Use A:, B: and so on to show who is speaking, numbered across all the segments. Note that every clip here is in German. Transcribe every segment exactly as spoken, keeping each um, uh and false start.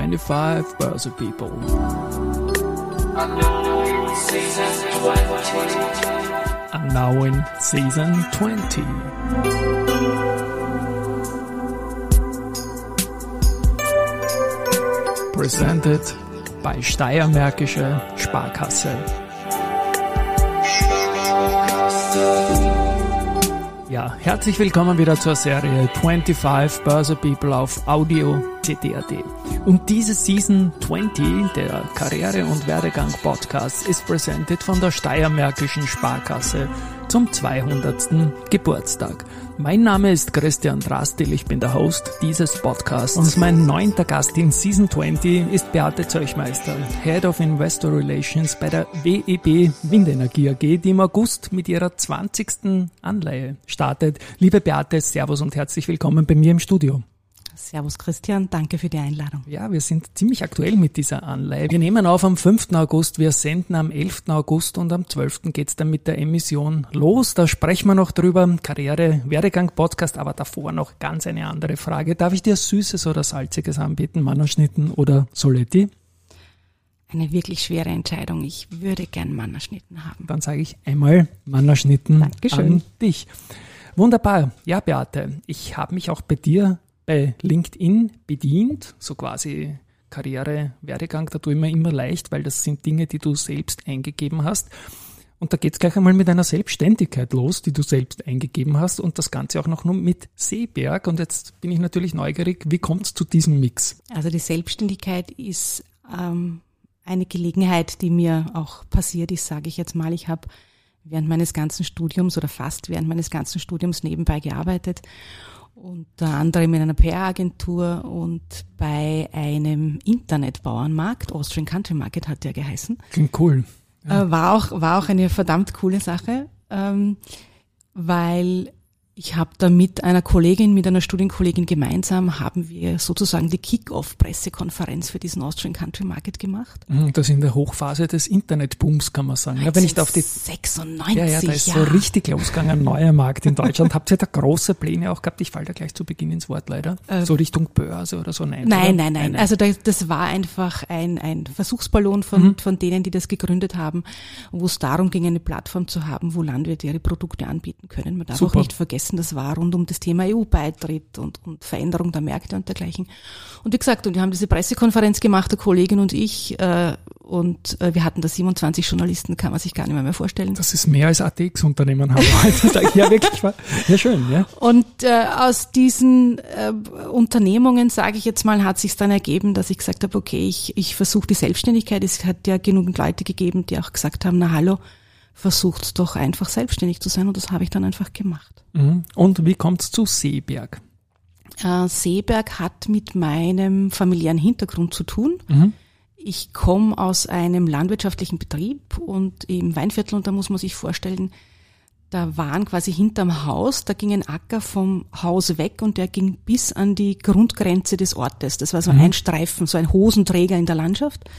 A: twenty-five Börse People. And now in Season twenty. Presented by Steiermärkische Sparkasse. Ja, herzlich willkommen wieder zur Serie twenty-five Börse People auf Audio C T A T. Und diese Season twenty, der Karriere- und Werdegang-Podcast, ist presented von der Steiermärkischen Sparkasse zum zweihundertsten Geburtstag. Mein Name ist Christian Drastil, ich bin der Host dieses Podcasts und mein neunter Gast in Season twenty ist Beate Zeuchmeister, Head of Investor Relations bei der W E B Windenergie A G, die im August mit ihrer zwanzigsten Anleihe startet. Liebe Beate, Servus und herzlich willkommen bei mir im Studio.
B: Servus Christian, danke für die Einladung.
A: Ja, wir sind ziemlich aktuell mit dieser Anleihe. Wir nehmen auf am fünften August, wir senden am elften August und am zwölften geht's dann mit der Emission los. Da sprechen wir noch drüber, Karriere-Werdegang-Podcast, aber davor noch ganz eine andere Frage. Darf ich dir Süßes oder Salziges anbieten, Mannerschnitten oder Soletti?
B: Eine wirklich schwere Entscheidung. Ich würde gern Mannerschnitten haben.
A: Dann sage ich einmal Mannerschnitten
B: Dankeschön.
A: An dich. Wunderbar. Ja, Beate, ich habe mich auch bei dir bei LinkedIn bedient, so quasi Karriere, Werdegang, da tue ich mir immer leicht, weil das sind Dinge, die du selbst eingegeben hast. Und da geht's gleich einmal mit einer Selbstständigkeit los, die du selbst eingegeben hast und das Ganze auch noch nur mit Seeberg. Und jetzt bin ich natürlich neugierig, wie kommt's zu diesem Mix?
B: Also die Selbstständigkeit ist ähm, eine Gelegenheit, die mir auch passiert ist, sage ich jetzt mal. Ich habe während meines ganzen Studiums oder fast während meines ganzen Studiums nebenbei gearbeitet. Unter anderem in einer P R-Agentur und bei einem Internetbauernmarkt, Austrian Country Market hat der geheißen.
A: Klingt cool. Ja.
B: Äh, war auch war auch eine verdammt coole Sache, ähm, weil ich habe da mit einer Kollegin, mit einer Studienkollegin gemeinsam, haben wir sozusagen die Kick-Off-Pressekonferenz für diesen Austrian Country Market gemacht.
A: Das in der Hochphase des Internetbooms, kann man sagen. Ja, wenn ich da auf die
B: sechsundneunzig,
A: ja, ja, da ist
B: ja.
A: so richtig losgegangen, ein neuer Markt in Deutschland. Habt ihr da große Pläne auch gehabt? Ich falle da gleich zu Beginn ins Wort leider. Äh, so Richtung Börse oder so? Nein,
B: nein,
A: oder?
B: nein, nein. Also das, das war einfach ein, ein Versuchsballon von, mhm. von denen, die das gegründet haben, wo es darum ging, eine Plattform zu haben, wo Landwirte ihre Produkte anbieten können. Man darf Super. Auch nicht vergessen, das war rund um das Thema E U-Beitritt und, und Veränderung der Märkte und dergleichen. Und wie gesagt, und wir haben diese Pressekonferenz gemacht, der Kollegin und ich, äh, und äh, wir hatten da siebenundzwanzig Journalisten, kann man sich gar nicht mehr, mehr vorstellen.
A: Das ist mehr als A T X-Unternehmen haben wir heutzutage. Ja, wirklich. Ja, schön, ja.
B: Und äh, aus diesen äh, Unternehmungen, sage ich jetzt mal, hat sich dann ergeben, dass ich gesagt habe, okay, ich, ich versuche die Selbstständigkeit. Es hat ja genügend Leute gegeben, die auch gesagt haben, na hallo, versucht doch einfach selbstständig zu sein, und das habe ich dann einfach gemacht.
A: Und wie kommt es zu Seeberg?
B: Äh, Seeberg hat mit meinem familiären Hintergrund zu tun.
A: Mhm.
B: Ich komme aus einem landwirtschaftlichen Betrieb und im Weinviertel, und da muss man sich vorstellen, da waren quasi hinterm Haus, da ging ein Acker vom Haus weg und der ging bis an die Grundgrenze des Ortes. Das war so mhm. ein Streifen, so ein Hosenträger in der Landschaft.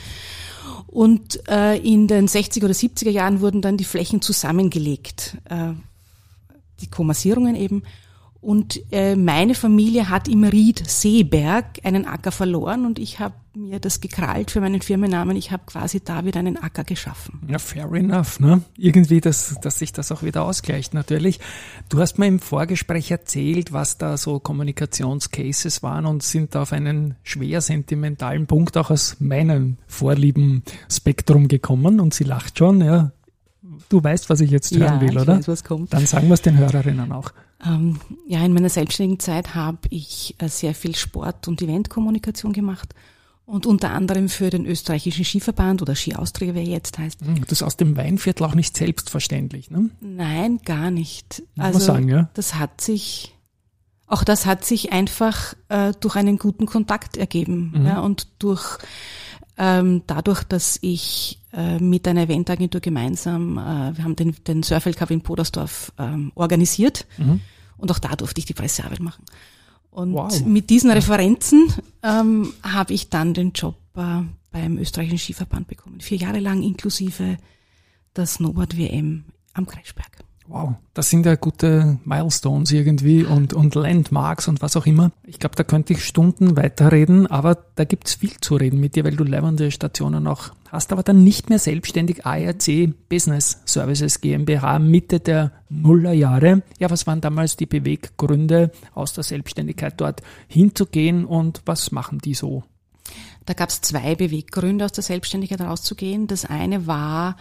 B: Und äh, in den sechziger oder siebziger Jahren wurden dann die Flächen zusammengelegt, äh, die Kommassierungen eben. Und äh, meine Familie hat im Ried Seeberg einen Acker verloren und ich habe mir das gekrallt für meinen Firmennamen. Ich habe quasi da wieder einen Acker geschaffen.
A: Ja, fair enough, ne? Irgendwie, dass, dass sich das auch wieder ausgleicht natürlich. Du hast mir im Vorgespräch erzählt, was da so Kommunikationscases waren und sind auf einen schwer sentimentalen Punkt auch aus meinem Vorlieben-Spektrum gekommen und sie lacht schon, ja. Du weißt, was ich jetzt hören
B: ja,
A: will,
B: ich
A: oder?
B: Weiß, was kommt.
A: Dann sagen wir es den Hörerinnen auch.
B: Ähm, ja, in meiner selbstständigen Zeit habe ich äh, sehr viel Sport- und Eventkommunikation gemacht und unter anderem für den österreichischen Skiverband oder Ski Austria, wie er jetzt heißt.
A: Das ist aus dem Weinviertel auch nicht selbstverständlich, ne?
B: Nein, gar nicht.
A: Muss
B: also
A: man sagen, ja.
B: Das hat sich, auch das hat sich einfach äh, durch einen guten Kontakt ergeben,
A: mhm.
B: ja, und durch ähm, dadurch, dass ich äh, mit einer Eventagentur gemeinsam, äh, wir haben den, den Surf-L Cup in Podersdorf ähm, organisiert mhm. und auch da durfte ich die Pressearbeit machen. Und wow. mit diesen Referenzen ähm, habe ich dann den Job äh, beim österreichischen Skiverband bekommen. Vier Jahre lang inklusive der Snowboard-W M am Kreischberg.
A: Wow, das sind ja gute Milestones irgendwie und, und Landmarks und was auch immer. Ich glaube, da könnte ich Stunden weiterreden, aber da gibt's viel zu reden mit dir, weil du leibende Stationen auch hast, aber dann nicht mehr selbstständig. A R C Business Services GmbH Mitte der Nullerjahre. Ja, was waren damals die Beweggründe, aus der Selbstständigkeit dort hinzugehen und was machen die so?
B: Da gab's zwei Beweggründe, aus der Selbstständigkeit rauszugehen. Das eine war,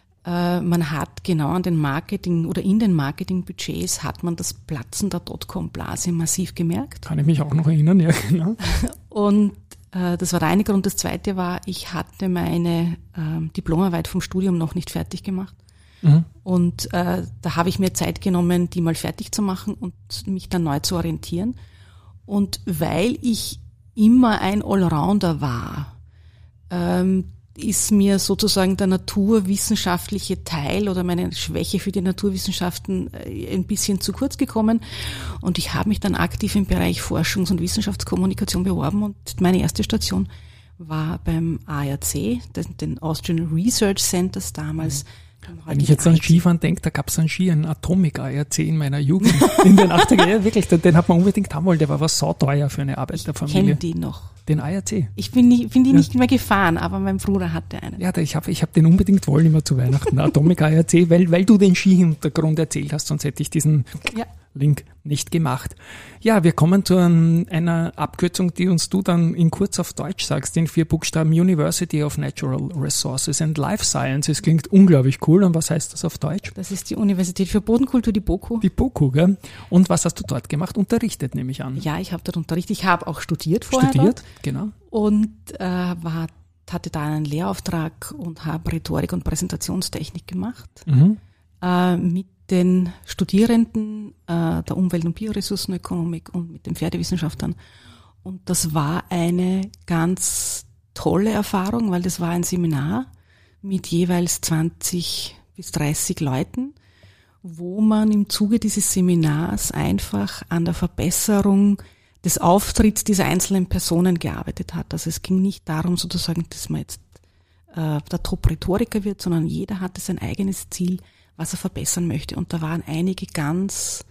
B: man hat genau an den Marketing oder in den Marketingbudgets hat man das Platzen der Dotcom-Blase massiv gemerkt.
A: Kann ich mich auch noch erinnern, ja genau.
B: Und äh, das war der eine Grund. Das zweite war, ich hatte meine äh, Diplomarbeit vom Studium noch nicht fertig gemacht. Mhm. Und äh, da habe ich mir Zeit genommen, die mal fertig zu machen und mich dann neu zu orientieren. Und weil ich immer ein Allrounder war, ähm, ist mir sozusagen der naturwissenschaftliche Teil oder meine Schwäche für die Naturwissenschaften ein bisschen zu kurz gekommen. Und ich habe mich dann aktiv im Bereich Forschungs- und Wissenschaftskommunikation beworben. Und meine erste Station war beim A R C, den, den Austrian Research Centers damals.
A: Wenn ich jetzt an Skifahren denke, da gab es einen Ski, einen Atomic A R C in meiner Jugend, in den achtziger Jahren, wirklich, den, den hat man unbedingt haben wollen, der war was sauteuer für eine Arbeiterfamilie.
B: Ich kenne die noch.
A: Den A R C.
B: Ich bin, nicht, bin die ja. nicht mehr gefahren, aber mein Bruder hatte einen.
A: Ja, ich habe ich hab den unbedingt wollen immer zu Weihnachten, Atomic A R C, weil, weil du den Skihintergrund erzählt hast, sonst hätte ich diesen ja. Link nicht gemacht. Ja, wir kommen zu einer Abkürzung, die uns du dann in kurz auf Deutsch sagst, in vier Buchstaben: University of Natural Resources and Life Sciences. Klingt unglaublich cool. Und was heißt das auf Deutsch?
B: Das ist die Universität für Bodenkultur, die BOKU.
A: Die BOKU, gell? Und was hast du dort gemacht? Unterrichtet, nehme ich an.
B: Ja, ich habe dort unterrichtet. Ich habe auch studiert vorher.
A: Studiert,
B: dort.
A: genau.
B: Und äh, war, hatte da einen Lehrauftrag und habe Rhetorik und Präsentationstechnik gemacht. Mhm. Äh, mit den Studierenden äh, der Umwelt- und Bioressourcenökonomik und mit den Pferdewissenschaftlern. Und das war eine ganz tolle Erfahrung, weil das war ein Seminar mit jeweils zwanzig bis dreißig Leuten, wo man im Zuge dieses Seminars einfach an der Verbesserung des Auftritts dieser einzelnen Personen gearbeitet hat. Also es ging nicht darum sozusagen, dass man jetzt äh, der Top-Rhetoriker wird, sondern jeder hatte sein eigenes Ziel, was er verbessern möchte. Und da waren einige ganz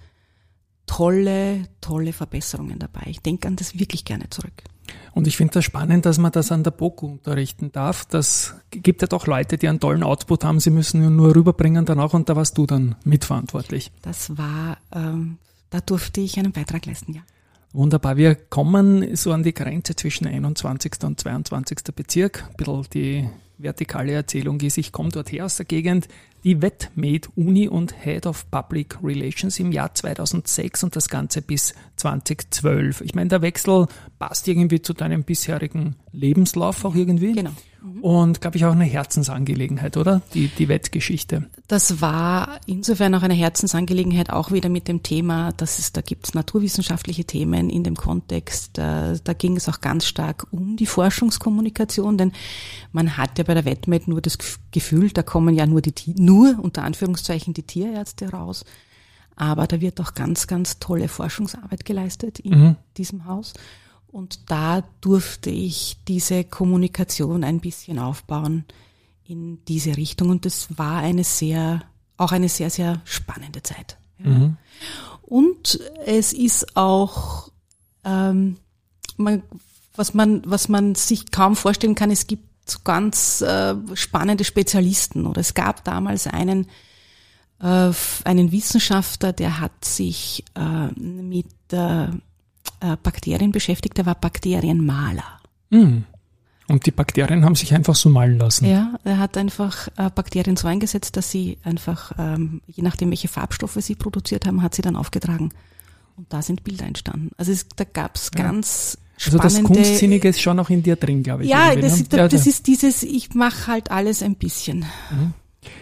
B: tolle, tolle Verbesserungen dabei. Ich denke an das wirklich gerne zurück.
A: Und ich finde das spannend, dass man das an der BOKU unterrichten darf. Das gibt ja doch Leute, die einen tollen Output haben. Sie müssen ihn nur rüberbringen dann auch, und da warst du dann mitverantwortlich.
B: Das war, ähm, da durfte ich einen Beitrag leisten, ja.
A: Wunderbar. Wir kommen so an die Grenze zwischen einundzwanzigsten und zweiundzwanzigsten Bezirk. Ein bisschen die vertikale Erzählung ist, ich komme dort her aus der Gegend, die Wetmed Uni und Head of Public Relations im Jahr zweitausendsechs und das Ganze bis zweitausendzwölf. Ich meine, der Wechsel passt irgendwie zu deinem bisherigen Lebenslauf auch irgendwie.
B: Genau.
A: Und, glaube ich, auch eine Herzensangelegenheit, oder? Die, die Wettgeschichte.
B: Das war insofern auch eine Herzensangelegenheit, auch wieder mit dem Thema, dass es, da gibt es naturwissenschaftliche Themen in dem Kontext. Da, da ging es auch ganz stark um die Forschungskommunikation, denn man hat ja bei der Wetmed nur das Gefühl, da kommen ja nur die, nur unter Anführungszeichen die Tierärzte raus. Aber da wird auch ganz, ganz tolle Forschungsarbeit geleistet in mhm. diesem Haus. Und da durfte ich diese Kommunikation ein bisschen aufbauen in diese Richtung. Und das war eine sehr, auch eine sehr, sehr spannende Zeit. Ja. Mhm. Und es ist auch, ähm, man, was man, was man sich kaum vorstellen kann, es gibt so ganz äh, spannende Spezialisten. Oder es gab damals einen, äh, einen Wissenschaftler, der hat sich äh, mit äh, Bakterien beschäftigt, der war Bakterienmaler.
A: Mm. Und die Bakterien haben sich einfach so malen lassen?
B: Ja, er hat einfach äh, Bakterien so eingesetzt, dass sie einfach, ähm, je nachdem welche Farbstoffe sie produziert haben, hat sie dann aufgetragen. Und da sind Bilder entstanden. Also es, da gab's ja. ganz spannende...
A: Also das Kunstsinnige ist schon noch in dir drin, glaube ich.
B: Ja, das, ist, ja, das ist dieses, ich mache halt alles ein bisschen.
A: Mhm.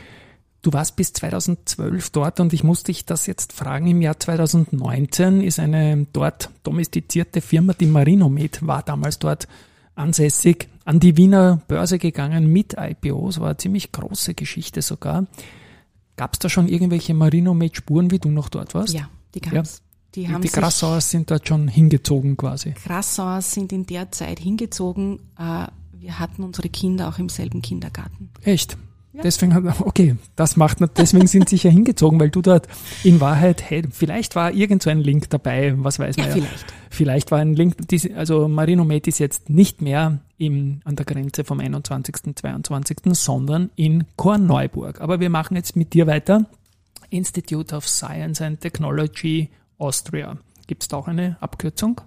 A: Du warst bis zweitausendzwölf dort und ich muss dich das jetzt fragen. Im Jahr zweitausendneunzehn ist eine dort domestizierte Firma, die Marinomed, war damals dort ansässig, an die Wiener Börse gegangen mit I P O. Es war eine ziemlich große Geschichte sogar. Gab es da schon irgendwelche Marinomed-Spuren, wie du noch dort warst?
B: Ja, die gab es.
A: Ja. Die, haben die Grassauers sind dort schon hingezogen quasi.
B: Grassauers sind in der Zeit hingezogen. Wir hatten unsere Kinder auch im selben Kindergarten.
A: Echt?
B: Ja.
A: Deswegen, okay, das macht, deswegen sind sie sicher hingezogen, weil du dort in Wahrheit, hey, vielleicht war irgend so ein Link dabei, was weiß man ja.
B: ja. Vielleicht.
A: Vielleicht war ein Link, also Marinomed ist jetzt nicht mehr im, an der Grenze vom einundzwanzigsten zweiundzwanzigsten sondern in Korneuburg. Aber wir machen jetzt mit dir weiter. Institute of Science and Technology Austria. Gibt es da auch eine Abkürzung?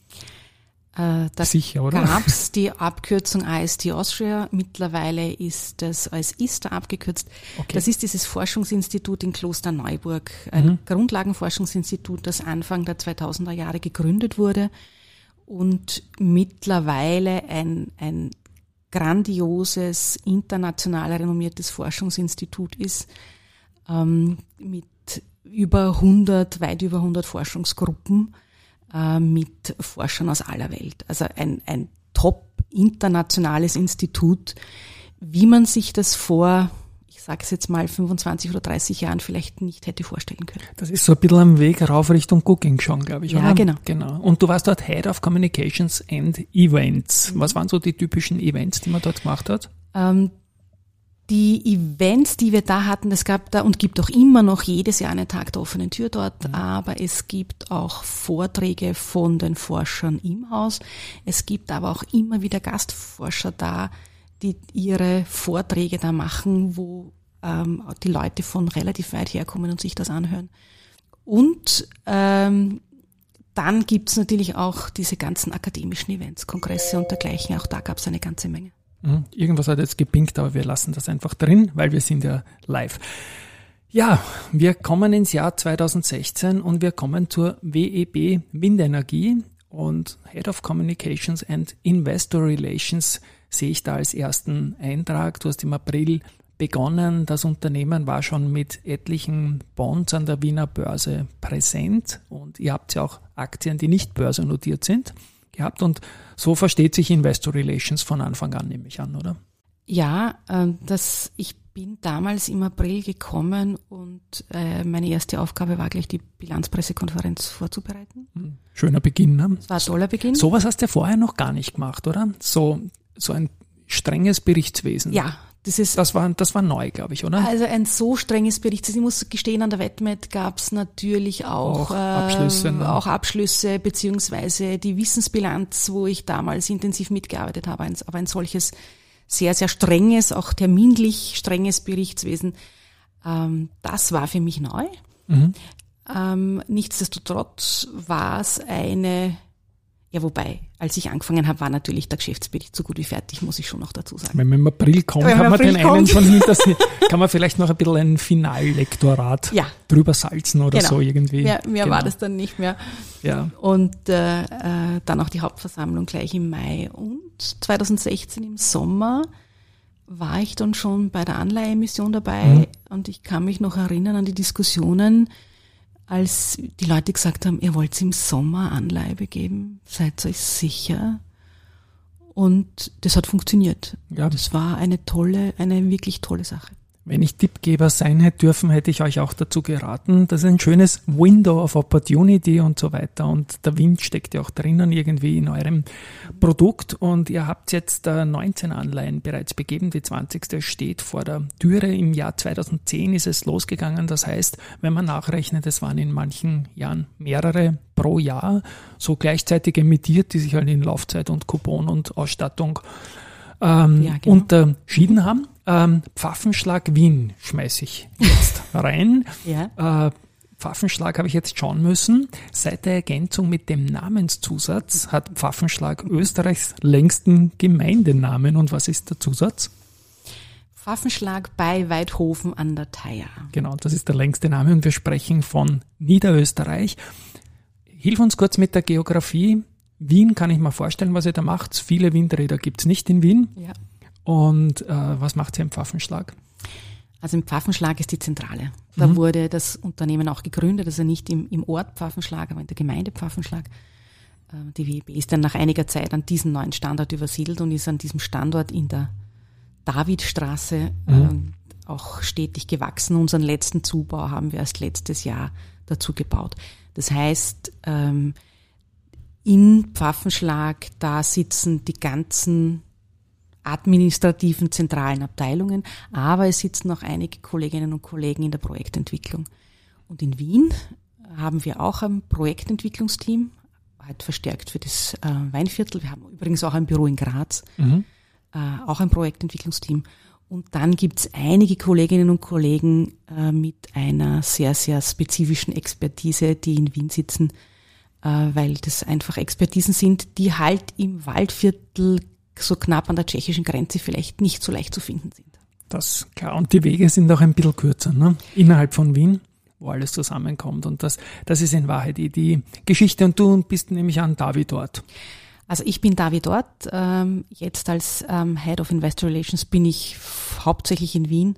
B: Äh, da
A: Sicher, oder?
B: gab es die Abkürzung I S T Austria. Mittlerweile ist das als I S T A abgekürzt. Okay. Das ist dieses Forschungsinstitut in Klosterneuburg, ein mhm. Grundlagenforschungsinstitut, das Anfang der zweitausender Jahre gegründet wurde und mittlerweile ein, ein grandioses, international renommiertes Forschungsinstitut ist, ähm, mit über hundert, weit über hundert Forschungsgruppen, mit Forschern aus aller Welt. Also ein, ein top internationales Institut, wie man sich das vor, ich sage es jetzt mal, fünfundzwanzig oder dreißig Jahren vielleicht nicht hätte vorstellen können.
A: Das ist so ein bisschen am Weg rauf Richtung Cooking schon, glaube ich.
B: Ja,
A: oder?
B: genau.
A: genau. Und du warst dort Head of Communications and Events. Was waren so die typischen Events, die man dort gemacht hat?
B: Ähm, Die Events, die wir da hatten, es gab da und gibt auch immer noch jedes Jahr einen Tag der offenen Tür dort, mhm. aber es gibt auch Vorträge von den Forschern im Haus. Es gibt aber auch immer wieder Gastforscher da, die ihre Vorträge da machen, wo ähm, die Leute von relativ weit herkommen und sich das anhören. Und ähm, dann gibt's natürlich auch diese ganzen akademischen Events, Kongresse und dergleichen. Auch da gab's eine ganze Menge.
A: Irgendwas hat jetzt gepinkt, aber wir lassen das einfach drin, weil wir sind ja live. Ja, wir kommen ins Jahr zweitausendsechzehn und wir kommen zur W E B Windenergie und Head of Communications and Investor Relations sehe ich da als ersten Eintrag. Du hast im April begonnen. Das Unternehmen war schon mit etlichen Bonds an der Wiener Börse präsent und ihr habt ja auch Aktien, die nicht börsennotiert sind, gehabt und so versteht sich Investor Relations von Anfang an, nehme ich an, oder?
B: Ja, äh, das, ich bin damals im April gekommen und äh, meine erste Aufgabe war gleich die Bilanzpressekonferenz vorzubereiten.
A: Schöner Beginn, ne?
B: Das war ein toller Beginn.
A: Sowas hast du ja vorher noch gar nicht gemacht, oder? So, so ein strenges Berichtswesen.
B: Ja. Das ist,
A: das war, das war neu, glaube ich, oder?
B: Also ein so strenges Berichtswesen. Ich muss gestehen, an der WetMed gab es natürlich auch,
A: auch Abschlüsse,
B: äh,
A: ne?
B: auch Abschlüsse beziehungsweise die Wissensbilanz, wo ich damals intensiv mitgearbeitet habe. Aber ein solches sehr, sehr strenges, auch terminlich strenges Berichtswesen, ähm, das war für mich neu. Mhm. Ähm, nichtsdestotrotz war es eine... Ja, wobei, als ich angefangen habe, war natürlich der Geschäftsbericht so gut wie fertig, muss ich schon noch dazu sagen.
A: Wenn man im April kommt,
B: Wenn
A: hat man
B: April
A: den
B: kommt.
A: einen schon hinter sich, kann man vielleicht noch ein bisschen ein Finallektorat
B: ja.
A: drüber salzen oder
B: genau.
A: so irgendwie.
B: Mehr, mehr
A: genau.
B: war das dann nicht mehr.
A: Ja.
B: Und äh, äh, dann auch die Hauptversammlung gleich im Mai. Und zweitausendsechzehn im Sommer war ich dann schon bei der Anleiheemission dabei mhm. und ich kann mich noch erinnern an die Diskussionen, als die Leute gesagt haben, ihr wollt im Sommer Anleihe begeben, seid euch sicher? Und das hat funktioniert. Ja. Das war eine tolle, eine wirklich tolle Sache.
A: Wenn ich Tippgeber sein hätte dürfen, hätte ich euch auch dazu geraten. Das ist ein schönes Window of Opportunity und so weiter. Und der Wind steckt ja auch drinnen irgendwie in eurem Produkt. Und ihr habt jetzt neunzehn Anleihen bereits begeben. Die zwanzigste steht vor der Türe. Im Jahr zweitausendzehn ist es losgegangen. Das heißt, wenn man nachrechnet, es waren in manchen Jahren mehrere pro Jahr, so gleichzeitig emittiert, die sich halt in Laufzeit und Coupon und Ausstattung ähm, ja, genau. unterschieden haben. Ähm, Pfaffenschlag Wien schmeiße ich jetzt rein.
B: Ja.
A: Äh, Pfaffenschlag habe ich jetzt schauen müssen. Seit der Ergänzung mit dem Namenszusatz hat Pfaffenschlag Österreichs längsten Gemeindenamen. Und was ist der Zusatz?
B: Pfaffenschlag bei Weidhofen an der Thaya.
A: Genau, das ist der längste Name und wir sprechen von Niederösterreich. Hilf uns kurz mit der Geografie. Wien kann ich mir vorstellen, was ihr da macht. Viele Windräder gibt es nicht in Wien.
B: Ja.
A: Und äh, was macht ihr im Pfaffenschlag?
B: Also im Pfaffenschlag ist die Zentrale. Da mhm. wurde das Unternehmen auch gegründet, also nicht im, im Ort Pfaffenschlag, aber in der Gemeinde Pfaffenschlag. Äh, die W E B ist dann nach einiger Zeit an diesen neuen Standort übersiedelt und ist an diesem Standort in der Davidstraße mhm. äh, auch stetig gewachsen. Unseren letzten Zubau haben wir erst letztes Jahr dazu gebaut. Das heißt, ähm, in Pfaffenschlag, da sitzen die ganzen administrativen zentralen Abteilungen, aber es sitzen auch einige Kolleginnen und Kollegen in der Projektentwicklung. Und in Wien haben wir auch ein Projektentwicklungsteam, halt verstärkt für das äh, Weinviertel. Wir haben übrigens auch ein Büro in Graz, mhm. äh, auch ein Projektentwicklungsteam. Und dann gibt's einige Kolleginnen und Kollegen äh, mit einer sehr, sehr spezifischen Expertise, die in Wien sitzen, äh, weil das einfach Expertisen sind, die halt im Waldviertel so knapp an der tschechischen Grenze vielleicht nicht so leicht zu finden sind.
A: Das klar. Und die Wege sind auch ein bisschen kürzer, ne? Innerhalb von Wien, wo alles zusammenkommt. Und das, das ist in Wahrheit die, die Geschichte. Und du bist nämlich an Davi dort.
B: Also ich bin Davi dort. Ähm, jetzt als ähm, Head of Investor Relations bin ich f- hauptsächlich in Wien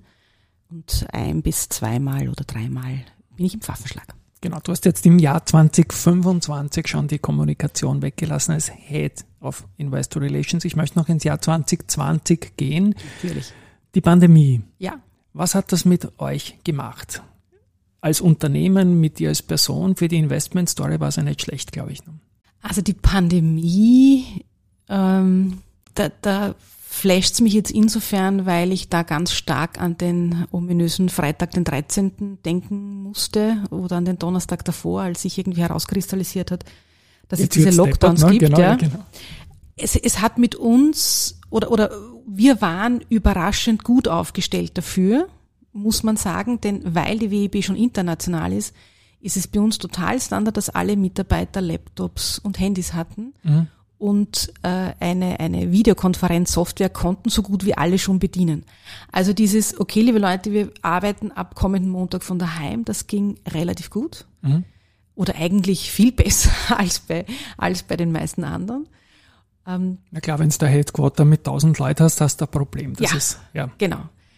B: und ein bis zweimal oder dreimal bin ich im Pfaffenschlag.
A: Genau, du hast jetzt im Jahr zwanzig fünfundzwanzig schon die Kommunikation weggelassen als Head of Investor Relations. Ich möchte noch ins Jahr zwanzig zwanzig gehen.
B: Natürlich.
A: Die Pandemie.
B: Ja.
A: Was hat das mit euch gemacht? Als Unternehmen, mit dir als Person, für die Investment Story war es ja nicht schlecht, glaube ich.
B: Also die Pandemie, ähm, da, da flasht's mich jetzt insofern, weil ich da ganz stark an den ominösen Freitag, den dreizehnten denken musste oder an den Donnerstag davor, als sich irgendwie herauskristallisiert hat, dass jetzt es diese Lockdowns deppert, ne? gibt.
A: Genau,
B: ja.
A: genau.
B: Es, es hat mit uns, oder, oder wir waren überraschend gut aufgestellt dafür, muss man sagen, denn weil die W I B schon international ist, ist es bei uns total Standard, dass alle Mitarbeiter Laptops und Handys hatten mhm. und äh, eine, eine Videokonferenzsoftware konnten so gut wie alle schon bedienen. Also dieses, okay, liebe Leute, wir arbeiten ab kommenden Montag von daheim, das ging relativ gut mhm. oder eigentlich viel besser als bei, als bei den meisten anderen.
A: Ähm, Na klar, wenn du da Headquarter mit tausend Leuten hast, hast du ein Problem. Das
B: ja,
A: ist, ja,
B: genau.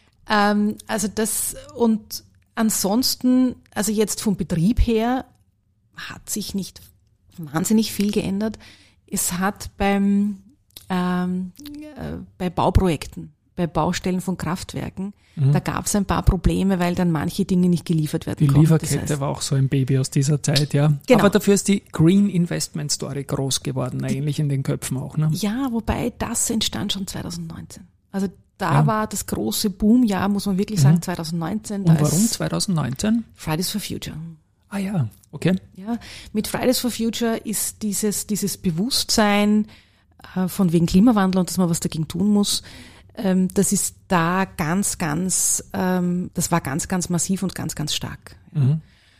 B: Ähm, also das und ansonsten, also jetzt vom Betrieb her hat sich nicht wahnsinnig viel geändert. Es hat beim ähm, äh, bei Bauprojekten, bei Baustellen von Kraftwerken, mhm. da gab es ein paar Probleme, weil dann manche Dinge nicht geliefert werden
A: die
B: konnten.
A: Die Lieferkette
B: das heißt,
A: war auch so ein Baby aus dieser Zeit, ja.
B: Genau.
A: Aber dafür ist die Green Investment Story groß geworden, ähnlich in den Köpfen auch, ne?
B: Ja, wobei das entstand schon zwanzig neunzehn. Also da
A: ja.
B: war das große Boomjahr, muss man wirklich sagen, mhm. zwanzig neunzehn.
A: Und warum zwanzig neunzehn?
B: Fridays for Future.
A: Ah ja, okay.
B: Ja, mit Fridays for Future ist dieses, dieses Bewusstsein äh, von wegen Klimawandel und dass man was dagegen tun muss, ähm, das ist da ganz, ganz, ähm, das war ganz, ganz massiv und ganz, ganz stark. Ja. Mhm.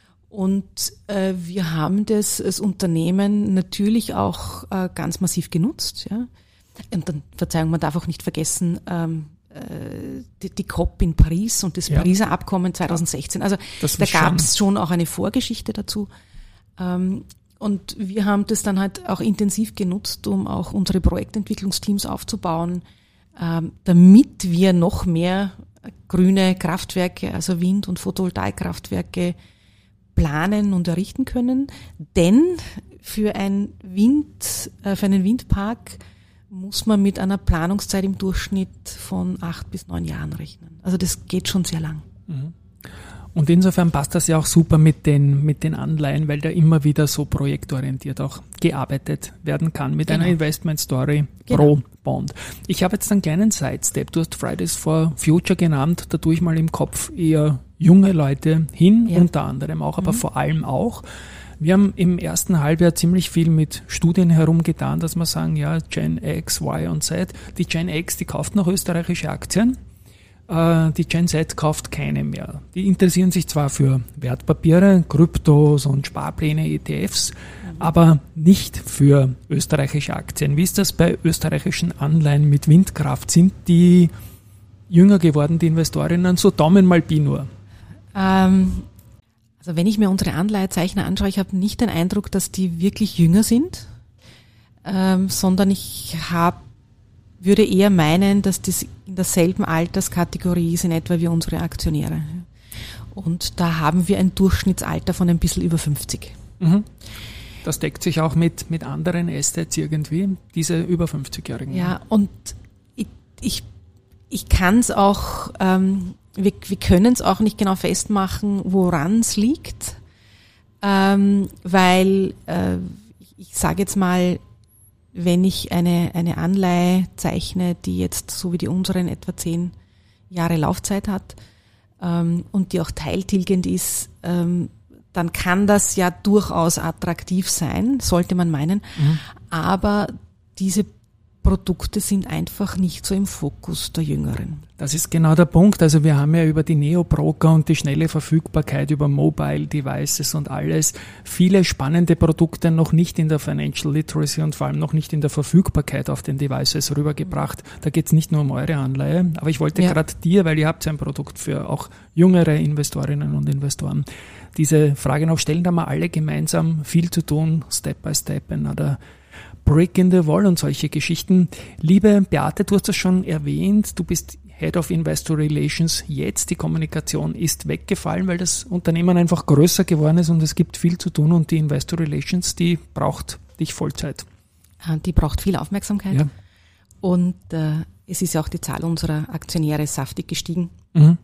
B: Und äh, wir haben das als Unternehmen natürlich auch äh, ganz massiv genutzt, ja. Und dann, Verzeihung, man darf auch nicht vergessen, ähm, äh, die, die COP in Paris und das ja. Pariser Abkommen zwanzig sechzehn. Also das da gab es schon auch eine Vorgeschichte dazu. Ähm, und wir haben das dann halt auch intensiv genutzt, um auch unsere Projektentwicklungsteams aufzubauen, ähm, damit wir noch mehr grüne Kraftwerke, also Wind- und Photovoltaikkraftwerke planen und errichten können. Denn für ein Wind, äh, für einen Windpark muss man mit einer Planungszeit im Durchschnitt von acht bis neun Jahren rechnen. Also das geht schon sehr lang.
A: Und insofern passt das ja auch super mit den, mit den Anleihen, weil da immer wieder so projektorientiert auch gearbeitet werden kann mit genau. einer Investment Story genau. pro Bond. Ich habe jetzt einen kleinen Sidestep. Du hast Fridays for Future genannt. Da tue ich mal im Kopf eher junge Leute hin, ja. unter anderem auch, aber mhm. vor allem auch. Wir haben im ersten Halbjahr ziemlich viel mit Studien herumgetan, dass wir sagen, ja, Gen X, Y und Z. Die Gen X, die kauft noch österreichische Aktien. Äh, die Gen Z kauft keine mehr. Die interessieren sich zwar für Wertpapiere, Kryptos und Sparpläne, E T Fs, mhm. aber nicht für österreichische Aktien. Wie ist das bei österreichischen Anleihen mit Windkraft? Sind die jünger geworden, die Investorinnen? So Daumen mal Pi nur.
B: Ähm Also wenn ich mir unsere Anleihezeichner anschaue, ich habe nicht den Eindruck, dass die wirklich jünger sind, ähm, sondern ich hab, würde eher meinen, dass das in derselben Alterskategorie ist in etwa wie unsere Aktionäre. Und da haben wir ein Durchschnittsalter von ein bisschen über fünfzig.
A: Mhm. Das deckt sich auch mit, mit anderen Assets irgendwie, diese über fünfzigjährigen.
B: Ja, und ich, ich, ich kann es auch... Ähm, Wir, wir können es auch nicht genau festmachen, woran es liegt, ähm, weil äh, ich, ich sage jetzt mal, wenn ich eine, eine Anleihe zeichne, die jetzt so wie die unseren etwa zehn Jahre Laufzeit hat ähm, und die auch teiltilgend ist, ähm, dann kann das ja durchaus attraktiv sein, sollte man meinen. Mhm. Aber diese Produkte sind einfach nicht so im Fokus der Jüngeren.
A: Das ist genau der Punkt. Also wir haben ja über die Neo-Broker und die schnelle Verfügbarkeit über Mobile Devices und alles viele spannende Produkte noch nicht in der Financial Literacy und vor allem noch nicht in der Verfügbarkeit auf den Devices rübergebracht. Da geht es nicht nur um eure Anleihe, aber ich wollte ja. gerade dir, weil ihr habt ja ein Produkt für auch jüngere Investorinnen und Investoren, diese Frage noch stellen. Da haben wir alle gemeinsam viel zu tun, Step by Step, another Brick in the Wall und solche Geschichten. Liebe Beate, du hast das schon erwähnt, du bist Head of Investor Relations jetzt. Die Kommunikation ist weggefallen, weil das Unternehmen einfach größer geworden ist und es gibt viel zu tun und die Investor Relations, die braucht dich Vollzeit.
B: Die braucht viel Aufmerksamkeit
A: ja.
B: und äh, es ist ja auch die Zahl unserer Aktionäre saftig gestiegen.
A: Mhm.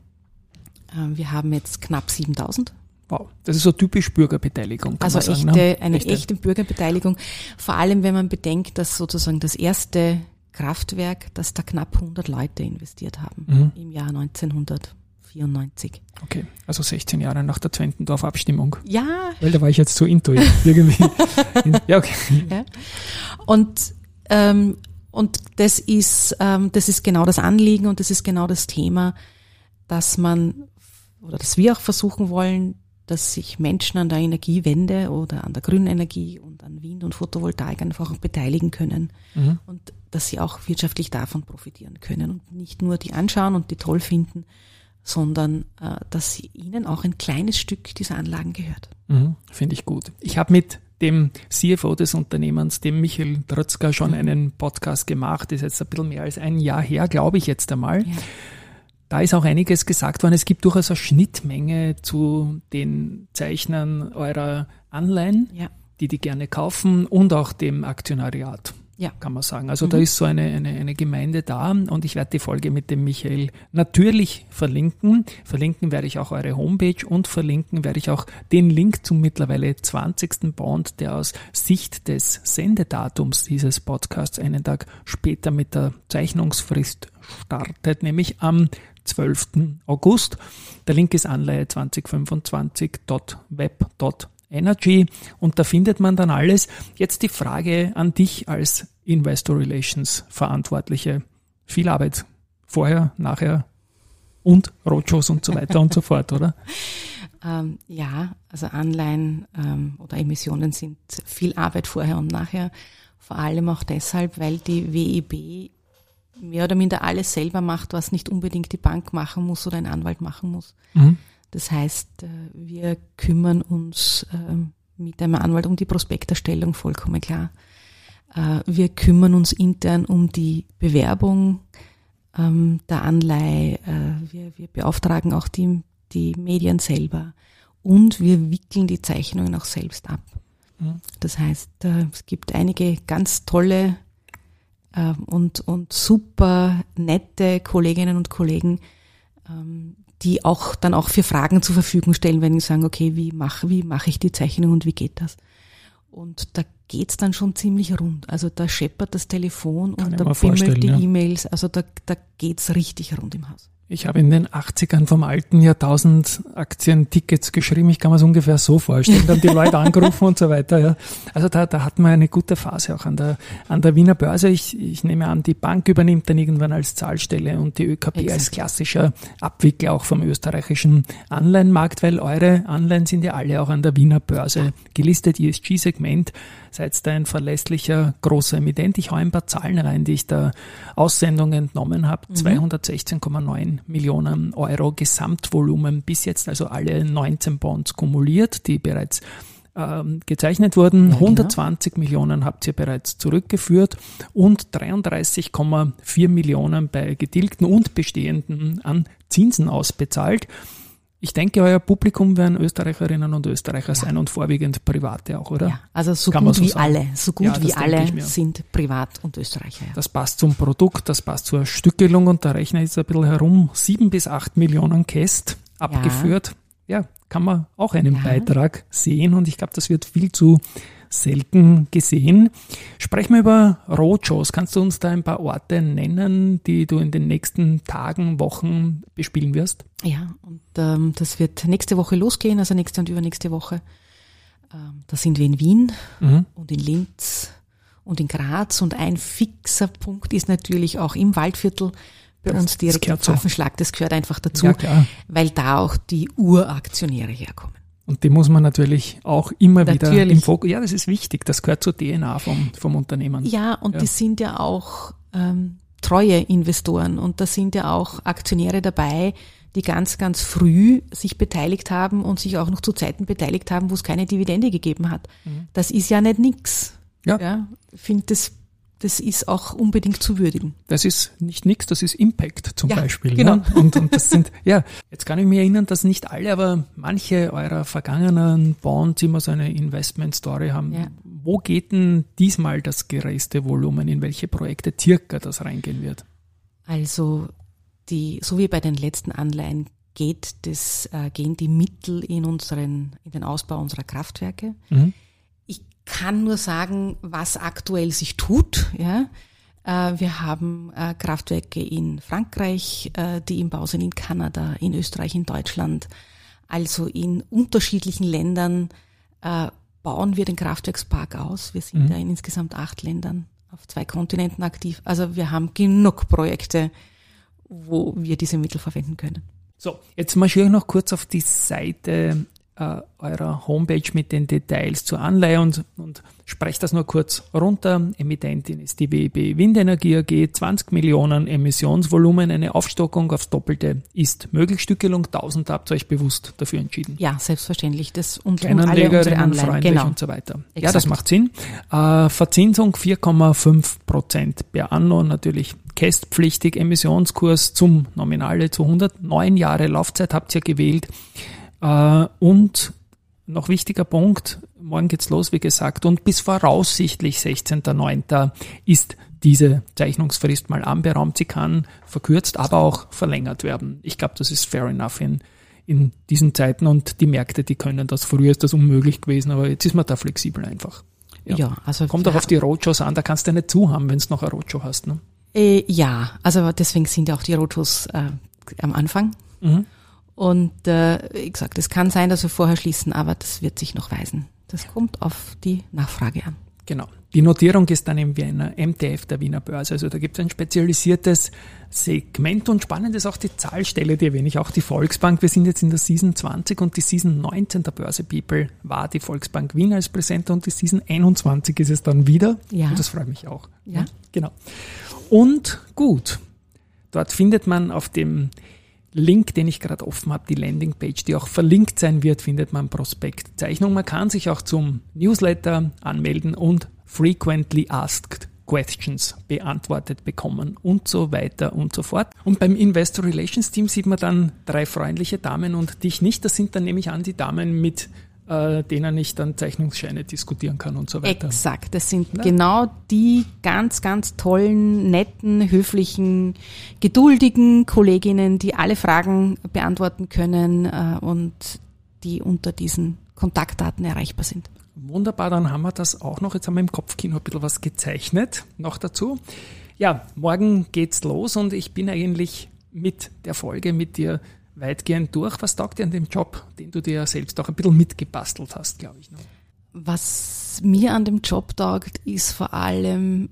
B: Äh, wir haben jetzt knapp siebentausend.
A: Wow, das ist so typisch Bürgerbeteiligung. Kann
B: also
A: man sagen,
B: echte,
A: ne?
B: eine
A: echte.
B: echte Bürgerbeteiligung, vor allem wenn man bedenkt, dass sozusagen das erste Kraftwerk, dass da knapp hundert Leute investiert haben mhm. im Jahr neunzehnhundertvierundneunzig.
A: Okay, also sechzehn Jahre nach der Zwentendorf-Abstimmung.
B: Ja.
A: Weil da war ich jetzt so intuitiv irgendwie. ja, okay.
B: Ja. Und, ähm, und das ist, ähm, das ist genau das Anliegen und das ist genau das Thema, dass man, oder dass wir auch versuchen wollen, dass sich Menschen an der Energiewende oder an der grünen Energie und an Wind- und Photovoltaik einfach auch beteiligen können mhm. und dass sie auch wirtschaftlich davon profitieren können und nicht nur die anschauen und die toll finden, sondern äh, dass sie ihnen auch ein kleines Stück dieser Anlagen gehört.
A: Mhm. Finde ich gut. Ich habe mit dem C F O des Unternehmens, dem Michael Drötzka, schon mhm. einen Podcast gemacht. Das ist jetzt ein bisschen mehr als ein Jahr her, glaube ich jetzt einmal. Ja. Da ist auch einiges gesagt worden. Es gibt durchaus eine Schnittmenge zu den Zeichnern eurer Anleihen, ja. die die gerne kaufen und auch dem Aktionariat, ja. kann man sagen. Also mhm. da ist so eine, eine, eine Gemeinde da und ich werde die Folge mit dem Michael natürlich verlinken. Verlinken werde ich auch eure Homepage und verlinken werde ich auch den Link zum mittlerweile zwanzigsten Bond, der aus Sicht des Sendedatums dieses Podcasts einen Tag später mit der Zeichnungsfrist startet, nämlich am zwölften August. Der Link ist Anleihe zwanzig fünfundzwanzig punkt web punkt energy und da findet man dann alles. Jetzt die Frage an dich als Investor Relations Verantwortliche. Viel Arbeit vorher, nachher und Roadshows und so weiter und so fort, oder?
B: Ähm, ja, also Anleihen ähm, oder Emissionen sind viel Arbeit vorher und nachher. Vor allem auch deshalb, weil die W E B mehr oder minder alles selber macht, was nicht unbedingt die Bank machen muss oder ein Anwalt machen muss. Mhm. Das heißt, wir kümmern uns mit einem Anwalt um die Prospekterstellung, vollkommen klar. Wir kümmern uns intern um die Bewerbung der Anleihe. Wir, wir beauftragen auch die, die Medien selber und wir wickeln die Zeichnungen auch selbst ab. Mhm. Das heißt, es gibt einige ganz tolle und, und super nette Kolleginnen und Kollegen, die auch dann auch für Fragen zur Verfügung stellen, wenn sie sagen, okay, wie mache wie mache ich die Zeichnung und wie geht das? Und da geht's dann schon ziemlich rund. Also da scheppert das Telefon Kann und da bimmelt die ja. E-Mails. Also da, da geht's richtig rund im Haus.
A: Ich habe in den achtzigern vom alten Jahrtausend Aktientickets geschrieben. Ich kann mir es ungefähr so vorstellen. Dann die Leute angerufen und so weiter. Ja. Also da, da hat man eine gute Phase auch an der, an der Wiener Börse. Ich, ich nehme an, die Bank übernimmt dann irgendwann als Zahlstelle und die ÖKB Exakt. als klassischer Abwickler auch vom österreichischen Anleihenmarkt, weil eure Anleihen sind ja alle auch an der Wiener Börse gelistet. E S G-Segment. Seid da ein verlässlicher großer Emittent. Ich hau ein paar Zahlen rein, die ich der Aussendung entnommen habe. Mhm. zweihundertsechzehn Komma neun Millionen Euro Gesamtvolumen bis jetzt, also alle neunzehn Bonds kumuliert, die bereits ähm, gezeichnet wurden. Ja, hundertzwanzig genau. Millionen habt ihr bereits zurückgeführt und dreiunddreißig Komma vier Millionen bei getilgten und bestehenden an Zinsen ausbezahlt. Ich denke, euer Publikum werden Österreicherinnen und Österreicher ja. sein und vorwiegend Private auch, oder?
B: Ja, also so Kann gut so wie sagen. alle, so gut ja, wie alle sind Privat- und Österreicher. Ja.
A: Das passt zum Produkt, das passt zur Stückelung und da rechne ich jetzt ein bisschen herum. Sieben bis acht Millionen Käst abgeführt. Ja. ja, kann man auch einen ja. Beitrag sehen und ich glaube, das wird viel zu selten gesehen. Sprechen wir über Roadshows. Kannst du uns da ein paar Orte nennen, die du in den nächsten Tagen, Wochen bespielen wirst?
B: Ja, und ähm, das wird nächste Woche losgehen, also nächste und übernächste Woche. Ähm, da sind wir in Wien mhm. und in Linz und in Graz, und ein fixer Punkt ist natürlich auch im Waldviertel bei das, uns direkt im Pfaffenschlag. Das gehört einfach dazu, ja, weil da auch die Uraktionäre herkommen.
A: Und die muss man natürlich auch immer natürlich. wieder im Fokus. Ja, das ist wichtig. Das gehört zur D N A vom, vom Unternehmen.
B: Ja, und ja. die sind ja auch ähm, treue Investoren, und da sind ja auch Aktionäre dabei, die ganz, ganz früh sich beteiligt haben und sich auch noch zu Zeiten beteiligt haben, wo es keine Dividende gegeben hat. Mhm. Das ist ja nicht nix. Ja. Ja, ich finde, das, das ist auch unbedingt zu würdigen.
A: Das ist nicht nix, das ist Impact zum
B: ja,
A: Beispiel.
B: Genau.
A: Ne? Und, und das sind, ja, jetzt kann ich mich erinnern, dass nicht alle, aber manche eurer vergangenen Bonds immer so eine Investment-Story haben. Ja. Wo geht denn diesmal das größte Volumen? In welche Projekte circa das reingehen wird?
B: Also, die, so wie bei den letzten Anleihen geht das, äh, gehen die Mittel in unseren, in den Ausbau unserer Kraftwerke. Mhm. Ich kann nur sagen, was aktuell sich tut. Ja, äh, wir haben äh, Kraftwerke in Frankreich, äh, die im Bau sind, in Kanada, in Österreich, in Deutschland. Also in unterschiedlichen Ländern äh, bauen wir den Kraftwerkspark aus. Wir sind mhm. da in insgesamt acht Ländern auf zwei Kontinenten aktiv. Also wir haben genug Projekte, wo wir diese Mittel verwenden können.
A: So, jetzt marschiere ich noch kurz auf die Seite äh, eurer Homepage mit den Details zur Anleihe und, und spreche das nur kurz runter. Emittentin ist die W E B Windenergie A G, zwanzig Millionen Emissionsvolumen, eine Aufstockung aufs Doppelte ist möglich. Stückelung tausend, habt ihr euch bewusst dafür entschieden?
B: Ja, selbstverständlich. Das und,
A: und alle unsere Anleihen, genau. Und so weiter. Exakt. Ja, das macht Sinn. Äh, Verzinsung vier Komma fünf Prozent per anno, natürlich kästpflichtig, Emissionskurs zum Nominale zu hundertneun Jahre Laufzeit habt ihr gewählt. Äh, und noch wichtiger Punkt, morgen geht's los, wie gesagt, und bis voraussichtlich sechzehnter neunter ist diese Zeichnungsfrist mal anberaumt. Sie kann verkürzt, aber auch verlängert werden. Ich glaube, das ist fair enough in, in diesen Zeiten, und die Märkte, die können das. Früher ist das unmöglich gewesen, aber jetzt ist man da flexibel einfach. Ja, ja, also kommt auch auf die Roadshows an, da kannst du ja nicht zuhaben, wenn du noch eine Roadshow hast, ne?
B: Äh, ja, also deswegen sind ja auch die Roadshows äh, am Anfang. Mhm. Und äh, wie gesagt, es kann sein, dass wir vorher schließen, aber das wird sich noch weisen. Das kommt auf die Nachfrage an.
A: Genau. Die Notierung ist dann im Wiener M T F, der Wiener Börse. Also da gibt es ein spezialisiertes Segment, und spannend ist auch die Zahlstelle, die erwähne ich, auch die Volksbank. Wir sind jetzt in der Season zwanzig und die Season neunzehn der Börse People war die Volksbank Wien als Präsenter, und die Season einundzwanzig ist es dann wieder. Ja. Und das freut mich auch.
B: Ja.
A: Genau. Und gut, dort findet man auf dem Link, den ich gerade offen habe, die Landingpage, die auch verlinkt sein wird, findet man Prospektzeichnung. Man kann sich auch zum Newsletter anmelden und Frequently Asked Questions beantwortet bekommen und so weiter und so fort. Und beim Investor Relations Team sieht man dann drei freundliche Damen und dich nicht. Das sind dann, nehme ich an, die Damen, mit äh, denen ich dann Zeichnungsscheine diskutieren kann und so weiter.
B: Exakt, das sind ja. genau die ganz, ganz tollen, netten, höflichen, geduldigen Kolleginnen, die alle Fragen beantworten können äh, und die unter diesen Kontaktdaten erreichbar sind.
A: Wunderbar, dann haben wir das auch noch. Jetzt haben wir im Kopfkino ein bisschen was gezeichnet noch dazu. Ja, morgen geht's los, und ich bin eigentlich mit der Folge mit dir weitgehend durch. Was taugt dir an dem Job, den du dir selbst auch ein bisschen mitgebastelt hast, glaube ich? Ne?
B: Was mir an dem Job taugt, ist vor allem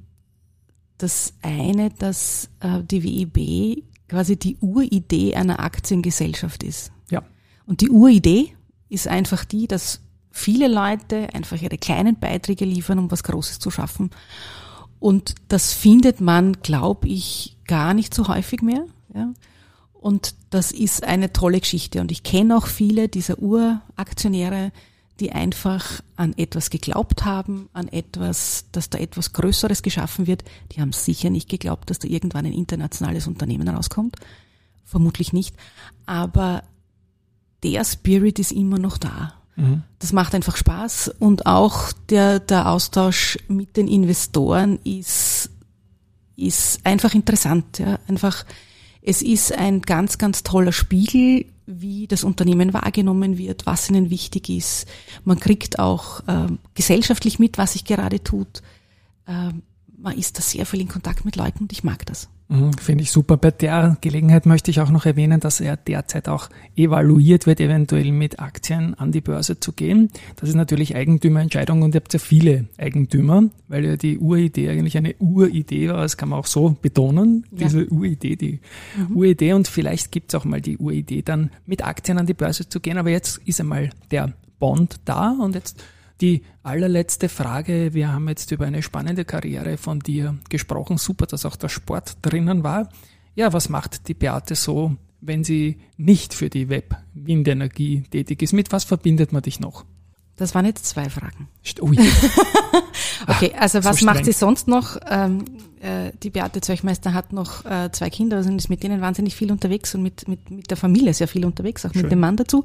B: das eine, dass äh, die W E B quasi die Uridee einer Aktiengesellschaft ist.
A: Ja.
B: Und die Uridee ist einfach die, dass viele Leute einfach ihre kleinen Beiträge liefern, um was Großes zu schaffen. Und das findet man, glaube ich, gar nicht so häufig mehr. Ja. Und das ist eine tolle Geschichte. Und ich kenne auch viele dieser Uraktionäre, die einfach an etwas geglaubt haben, an etwas, dass da etwas Größeres geschaffen wird. Die haben sicher nicht geglaubt, dass da irgendwann ein internationales Unternehmen rauskommt. Vermutlich nicht. Aber der Spirit ist immer noch da. Das macht einfach Spaß, und auch der, der Austausch mit den Investoren ist, ist einfach interessant. Ja. Einfach, Es ist ein ganz, ganz toller Spiegel, wie das Unternehmen wahrgenommen wird, was ihnen wichtig ist. Man kriegt auch äh, gesellschaftlich mit, was sich gerade tut. Äh, man ist da sehr viel in Kontakt mit Leuten und ich mag das.
A: Finde ich super. Bei der Gelegenheit möchte ich auch noch erwähnen, dass er derzeit auch evaluiert wird, eventuell mit Aktien an die Börse zu gehen. Das ist natürlich Eigentümerentscheidung und ihr habt ja viele Eigentümer, weil ja die Uridee eigentlich eine Uridee war, das kann man auch so betonen, ja. Diese Uridee, die mhm. Uridee und vielleicht gibt es auch mal die Uridee dann mit Aktien an die Börse zu gehen, aber jetzt ist einmal der Bond da und jetzt die allerletzte Frage. Wir haben jetzt über eine spannende Karriere von dir gesprochen. Super, dass auch der Sport drinnen war. Ja, was macht die Beate so, wenn sie nicht für die Web-Windenergie tätig ist? Mit was verbindet man dich noch?
B: Das waren jetzt zwei Fragen.
A: Ui.
B: Okay, also was
A: so
B: macht sie sonst noch? Ähm, äh, die Beate Zeuchmeister hat noch äh, zwei Kinder, also ist mit denen wahnsinnig viel unterwegs und mit, mit, mit der Familie sehr viel unterwegs, auch Schön. Mit dem Mann dazu.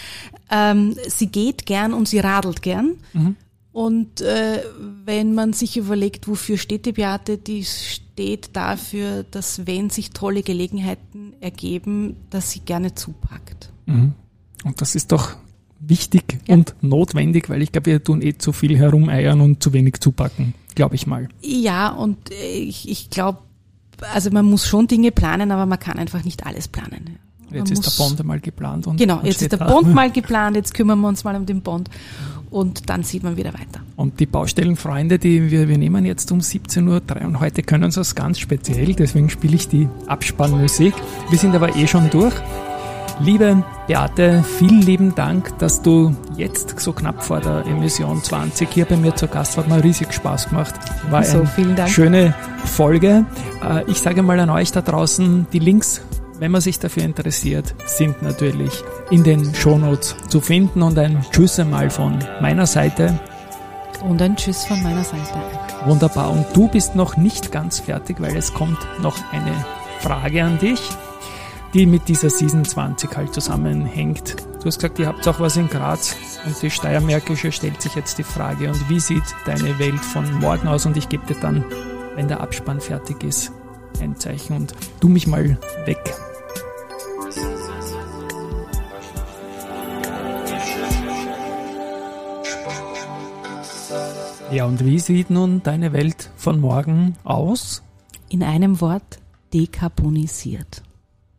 B: Ähm, sie geht gern und sie radelt gern. Mhm. Und äh, wenn man sich überlegt, wofür steht die Beate, die steht dafür, dass wenn sich tolle Gelegenheiten ergeben, dass sie gerne zupackt.
A: Mhm. Und das ist doch wichtig ja. und notwendig, weil ich glaube, wir tun eh zu viel herumeiern und zu wenig zupacken, glaube ich mal.
B: Ja, und ich, ich glaube, also man muss schon Dinge planen, aber man kann einfach nicht alles planen. Man
A: jetzt ist der Bond einmal geplant. Und
B: genau, jetzt ist der Bond mal geplant, jetzt kümmern wir uns mal um den Bond und dann sieht man wieder weiter.
A: Und die Baustellenfreunde, die wir, wir nehmen jetzt um siebzehn Uhr drei und heute können sie es ganz speziell, deswegen spiele ich die Abspannmusik. Wir sind aber eh schon durch. Liebe Beate, vielen lieben Dank, dass du jetzt so knapp vor der Emission zwanzig hier bei mir zu Gast warst. Hat mir riesig Spaß gemacht. War
B: so,
A: eine
B: vielen Dank.
A: Schöne Folge. Ich sage mal an euch da draußen, die Links, wenn man sich dafür interessiert, sind natürlich in den Shownotes zu finden. Und ein Tschüss einmal von meiner Seite.
B: Und ein Tschüss von meiner Seite.
A: Wunderbar. Und du bist noch nicht ganz fertig, weil es kommt noch eine Frage an dich, die mit dieser Season zwanzig halt zusammenhängt. Du hast gesagt, ihr habt auch was in Graz und die Steiermärkische stellt sich jetzt die Frage, und wie sieht deine Welt von morgen aus? Und ich gebe dir dann, wenn der Abspann fertig ist, ein Zeichen und tu mich mal weg. Ja, und wie sieht nun deine Welt von morgen aus?
B: In einem Wort, dekarbonisiert.